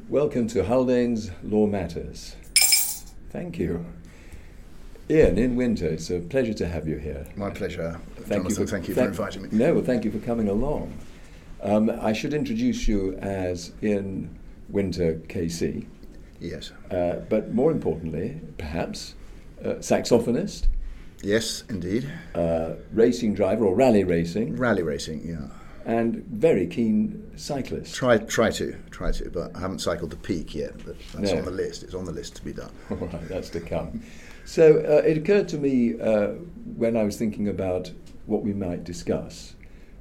Welcome to Haldane's Law Matters. Thank you. Ian, in Winter, it's a pleasure to have you here. My pleasure, Jonathan. Thank you for inviting me. No, well, thank you for coming along. I should introduce you as Ian Winter KC. Yes. But more importantly, perhaps, saxophonist. Yes, indeed. Racing driver or rally racing. Rally racing, yeah. And very keen cyclist. Try to, but I haven't cycled the Peak yet. But that's No. on the list. It's on the list to be done. All right, that's to come. So it occurred to me when I was thinking about what we might discuss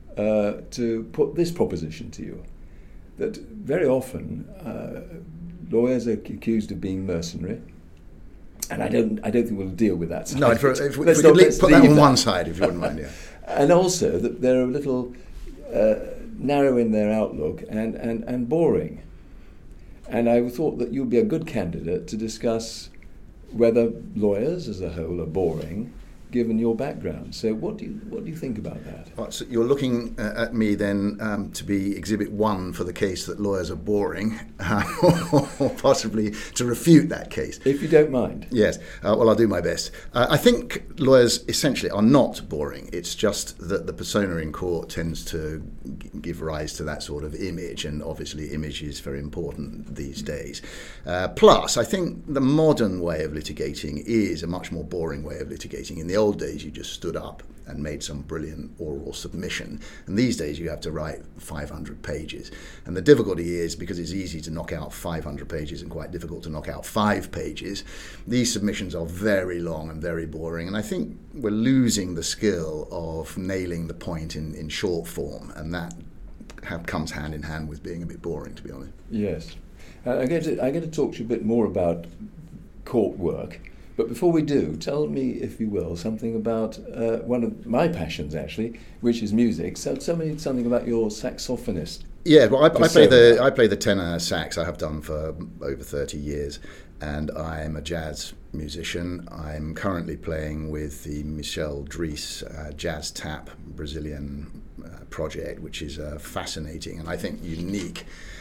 to put this proposition to you, that very often lawyers are accused of being mercenary, and I don't think we'll deal with that side. No, if we could put that on one side, if you wouldn't mind, yeah. And also that they're a little narrow in their outlook and boring. And I thought that you'd be a good candidate to discuss whether lawyers as a whole are boring, given your background. So what do you think about that? Right, so you're looking at me then to be Exhibit 1 for the case that lawyers are boring, or possibly to refute that case. If you don't mind. Yes, well, I'll do my best. I think lawyers essentially are not boring. It's just that the persona in court tends to give rise to that sort of image, and obviously image is very important these days. Plus, I think the modern way of litigating is a much more boring way of litigating. In the old days, you just stood up and made some brilliant oral submission. And these days, you have to write 500 pages. And the difficulty is, because it's easy to knock out 500 pages and quite difficult to knock out 5 pages, these submissions are very long and very boring. And I think we're losing the skill of nailing the point in short form. And that comes hand in hand with being a bit boring, to be honest. Yes. I'm going to talk to you a bit more about court work. But before we do, tell me, if you will, something about one of my passions, actually, which is music. So tell me something about your saxophonist. Yeah, well, I play the tenor sax. I have done for over 30 years, and I'm a jazz musician. I'm currently playing with the Michel Dries Jazz Tap Brazilian project, which is fascinating and I think unique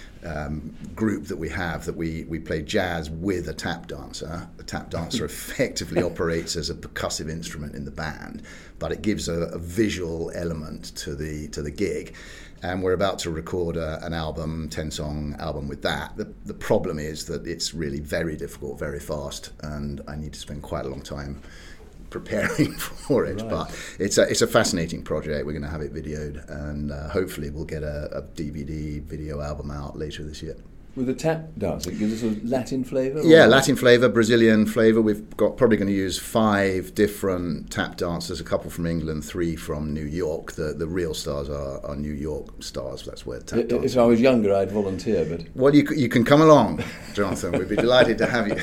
group that we have, that we play jazz with a tap dancer. The tap dancer effectively operates as a percussive instrument in the band, but it gives a visual element to the gig. And we're about to record an album, 10-song album with that. The problem is that it's really very difficult, very fast, and I need to spend quite a long time preparing for it. Right. But it's a fascinating project. We're going to have it videoed, and hopefully we'll get a DVD video album out later this year. With a tap dance, it gives us a Latin flavour? Yeah, Latin flavour, Brazilian flavour. We've got probably going to use 5 different tap dancers, a couple from England, 3 from New York. The real stars are New York stars. That's where tap dancing. If I was younger, I'd volunteer, but... Well, you can come along, Jonathan. We'd be delighted to have you.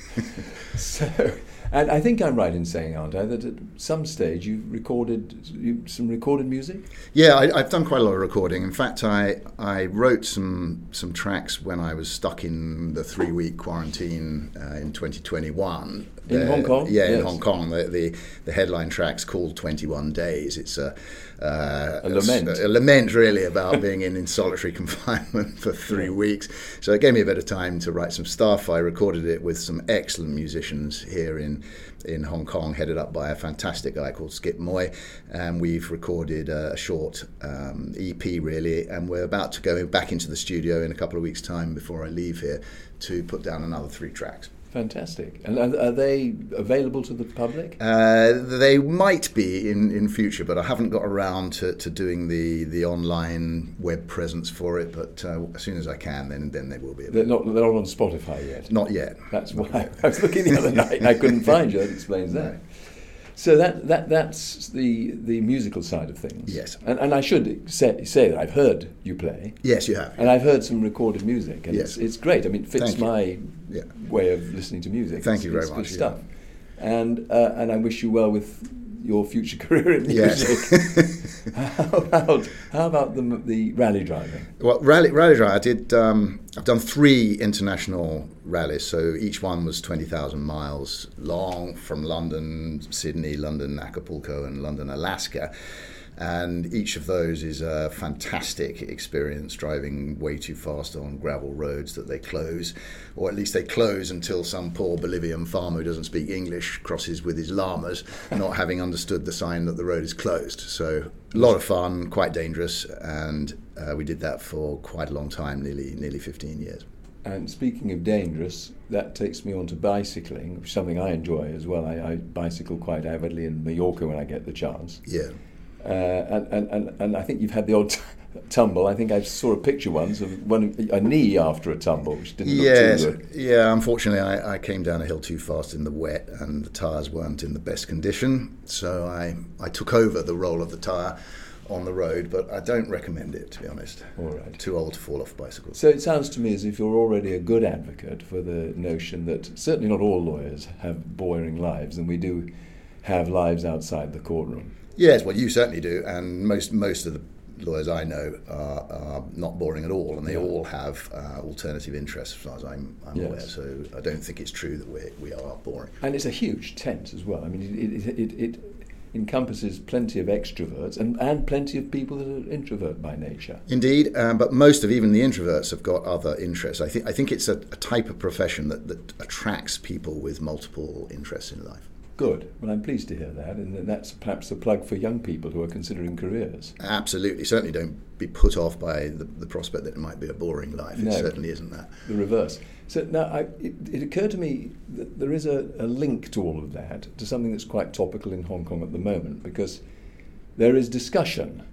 So... And I think I'm right in saying, aren't I, that at some stage you've recorded some recorded music? Yeah, I've done quite a lot of recording. In fact, I wrote some tracks when I was stuck in the 3-week quarantine in 2021. In Hong Kong? Yeah, yes. In Hong Kong. The headline track's called 21 Days. It's a lament. A lament, really, about being in solitary confinement for 3 weeks. So it gave me a bit of time to write some stuff. I recorded it with some excellent musicians here in Hong Kong, headed up by a fantastic guy called Skip Moy, and we've recorded a short EP, really, and we're about to go back into the studio in a couple of weeks' time before I leave here to put down another 3 tracks. Fantastic. And are they available to the public? They might be in future, but I haven't got around to doing the online web presence for it. But as soon as I can, then they will be available. They're not on Spotify yet? Not yet. That's why I was looking the other night and I couldn't find you. That explains that. So that's the musical side of things. Yes. And I should say that I've heard you play. Yes, you have. And I've heard some recorded music. And yes. it's great. I mean, it fits my way of listening to music. Thank you very much. Good stuff. And I wish you well with your future career in music. Yes. How about the rally driving? Well, rally driving, I did. I've done 3 international rallies, so each one was 20,000 miles long, from London, Sydney, London, Acapulco, and London, Alaska. And each of those is a fantastic experience, driving way too fast on gravel roads that they close, or at least they close until some poor Bolivian farmer who doesn't speak English crosses with his llamas, not having understood the sign that the road is closed. So a lot of fun, quite dangerous, and we did that for quite a long time, nearly 15 years. And speaking of dangerous, that takes me on to bicycling, which is something I enjoy as well. I bicycle quite avidly in Mallorca when I get the chance. Yeah. And I think you've had the odd tumble. I think I saw a picture once of a knee after a tumble, which didn't look too good. Yeah, unfortunately I came down a hill too fast in the wet and the tyres weren't in the best condition. So I took over the role of the tyre on the road, but I don't recommend it, to be honest. All right. Too old to fall off bicycles. So it sounds to me as if you're already a good advocate for the notion that certainly not all lawyers have boring lives, and we do have lives outside the courtroom. Yes, well, you certainly do, and most of the lawyers I know are not boring at all, and they all have alternative interests, as far as I'm aware. So I don't think it's true that we are boring. And it's a huge tent as well. I mean, it encompasses plenty of extroverts and plenty of people that are introvert by nature. Indeed, but most of even the introverts have got other interests. I think it's a type of profession that attracts people with multiple interests in life. Good. Well, I'm pleased to hear that, and that's perhaps a plug for young people who are considering careers. Absolutely. Certainly don't be put off by the prospect that it might be a boring life. It certainly isn't that. The reverse. So now it occurred to me that there is a link to all of that, to something that's quite topical in Hong Kong at the moment, because there is discussion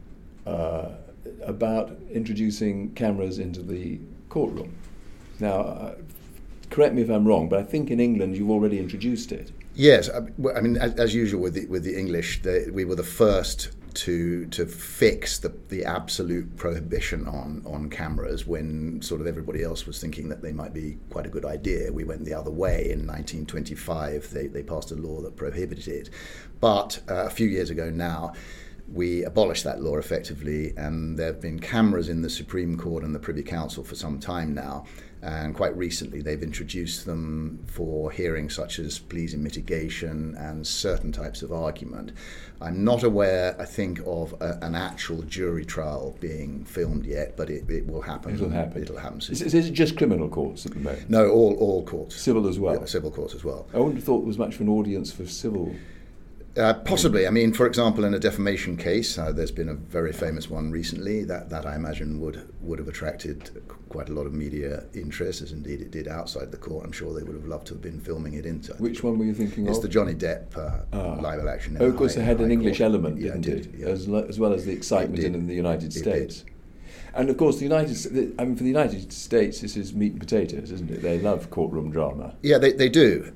about introducing cameras into the courtroom. Now, correct me if I'm wrong, but I think in England you've already introduced it. Yes, I mean, as usual with the English, we were the first to fix the absolute prohibition on cameras when sort of everybody else was thinking that they might be quite a good idea. We went the other way. In 1925, they passed a law that prohibited it. But a few years ago now, we abolished that law effectively, and there have been cameras in the Supreme Court and the Privy Council for some time now. And quite recently, they've introduced them for hearings such as pleas in mitigation and certain types of argument. I'm not aware, I think, of an actual jury trial being filmed yet, but it will happen. It'll happen. It'll happen soon. Is it just criminal courts at the moment? No, all courts. Civil as well? Yeah, civil courts as well. I wouldn't have thought there was much of an audience for civil. Possibly. I mean, for example, in a defamation case, there's been a very famous one recently that I imagine would have attracted quite a lot of media interest, as indeed it did outside the court. I'm sure they would have loved to have been filming it inside. Which one were you thinking of? It's the Johnny Depp libel action. Of course, it had an English element, didn't it? it? Yeah. As well as the excitement in the United States. And of course, for the United States, this is meat and potatoes, isn't it? They love courtroom drama. Yeah, they do.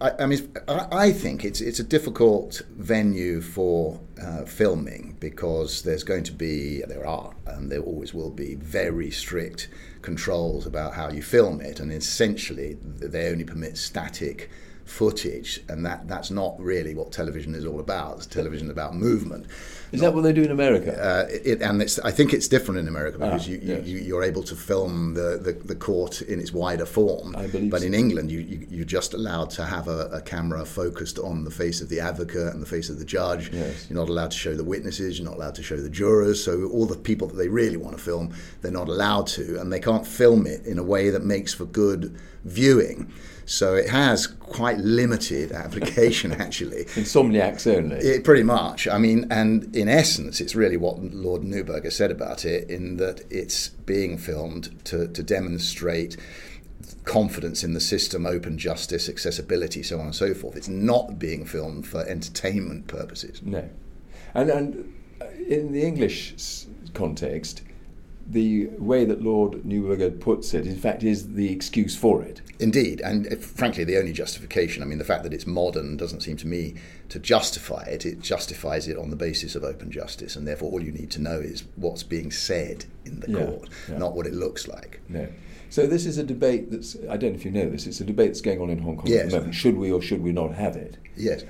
I think it's a difficult venue for filming because there are, and there always will be, very strict controls about how you film it, and essentially they only permit static footage, and that's not really what television is all about. Television is about movement. Is that what they do in America? I think it's different in America because you're able to film the court in its wider form. I believe but so. In England, you're just allowed to have a camera focused on the face of the advocate and the face of the judge. Yes. You're not allowed to show the witnesses. You're not allowed to show the jurors. So all the people that they really want to film, they're not allowed to, and they can't film it in a way that makes for good viewing. So it has quite limited application, actually. Insomniacs only. Pretty much. I mean, and in essence, it's really what Lord Neuberger said about it, in that it's being filmed to demonstrate confidence in the system, open justice, accessibility, so on and so forth. It's not being filmed for entertainment purposes. No. And in the English context, the way that Lord Neuberger puts it, in fact, is the excuse for it. Indeed, and frankly, the only justification. I mean, the fact that it's modern doesn't seem to me to justify it. It justifies it on the basis of open justice, and therefore all you need to know is what's being said in the court, not what it looks like. No. So this is a debate that's, I don't know if you know this, it's a debate that's going on in Hong Kong at the moment. Should we or should we not have it? Yes.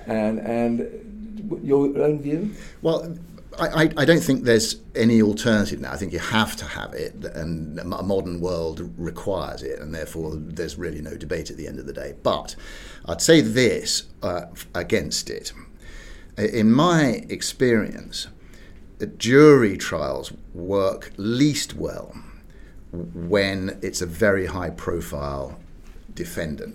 And your own view? Well, I don't think there's any alternative now. I think you have to have it, and a modern world requires it, and therefore there's really no debate at the end of the day. But I'd say this against it. In my experience, jury trials work least well when it's a very high-profile defendant.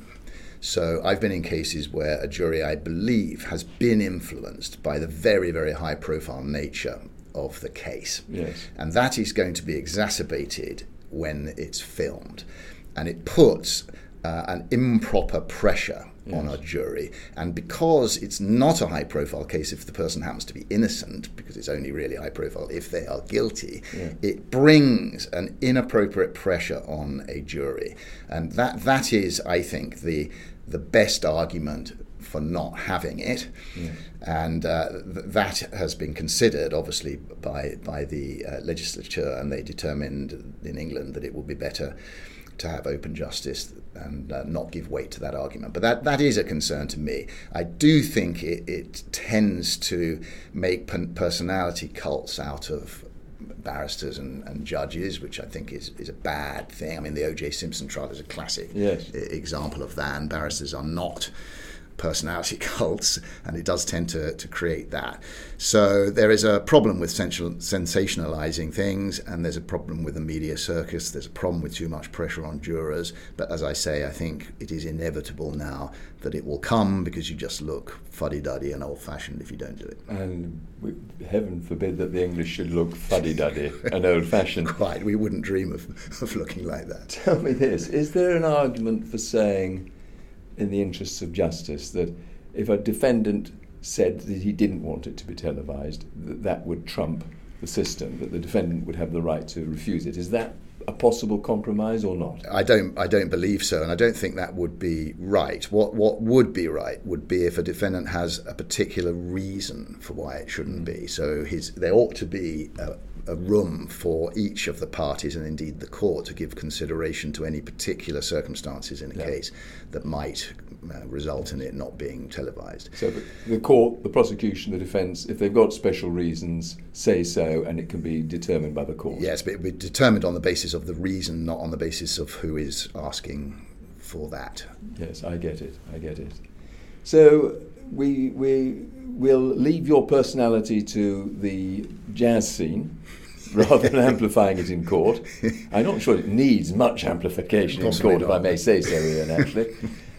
So I've been in cases where a jury, I believe, has been influenced by the very, very high-profile nature of the case. Yes. And that is going to be exacerbated when it's filmed. And it puts an improper pressure on a jury. And because it's not a high-profile case if the person happens to be innocent, because it's only really high-profile if they are guilty, it brings an inappropriate pressure on a jury. And that is, I think, the best argument for not having it. And that has been considered, obviously, by the legislature, and they determined in England that it would be better to have open justice and not give weight to that argument. But that is a concern to me. I do think it tends to make personality cults out of barristers and judges, which I think is a bad thing. I mean, the O.J. Simpson trial is a classic example of that, and barristers are not personality cults, and it does tend to create that. So there is a problem with sensationalizing things, and there's a problem with the media circus. There's a problem with too much pressure on jurors. But as I say, I think it is inevitable now that it will come, because you just look fuddy-duddy and old-fashioned if you don't do it. And heaven forbid that the English should look fuddy-duddy and old-fashioned. Quite. We wouldn't dream of looking like that. Tell me this. Is there an argument for saying, in the interests of justice, that if a defendant said that he didn't want it to be televised, that would trump the system, that the defendant would have the right to refuse it? Is that a possible compromise or not? I don't believe so, and I don't think that would be right. What would be right would be if a defendant has a particular reason for why it shouldn't be. So there ought to be a room for each of the parties, and indeed the court, to give consideration to any particular circumstances in a case that might result in it not being televised. So the court, the prosecution, the defence, if they've got special reasons, say so, and it can be determined by the court. Yes, but it will be determined on the basis of the reason, not on the basis of who is asking for that. Yes, I get it. So we will leave your personality to the jazz scene rather than amplifying it in court. I'm not sure it needs much amplification in court, if I may say so, Ian, actually.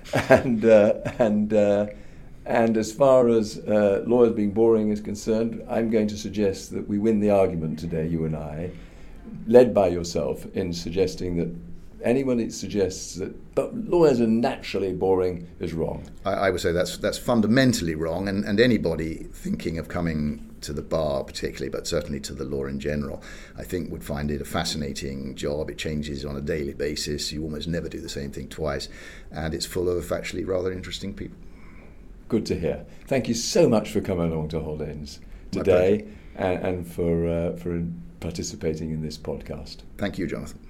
And as far as lawyers being boring is concerned, I'm going to suggest that we win the argument today, you and I, led by yourself, in suggesting that anyone that suggests that but lawyers are naturally boring is wrong. I would say that's fundamentally wrong, and anybody thinking of coming to the bar particularly, but certainly to the law in general, I think would find it a fascinating job. It changes on a daily basis. You almost never do the same thing twice, and it's full of actually rather interesting people. Good to hear. Thank you so much for coming along to Holt Inns today, and for participating in this podcast. Thank you, Jonathan.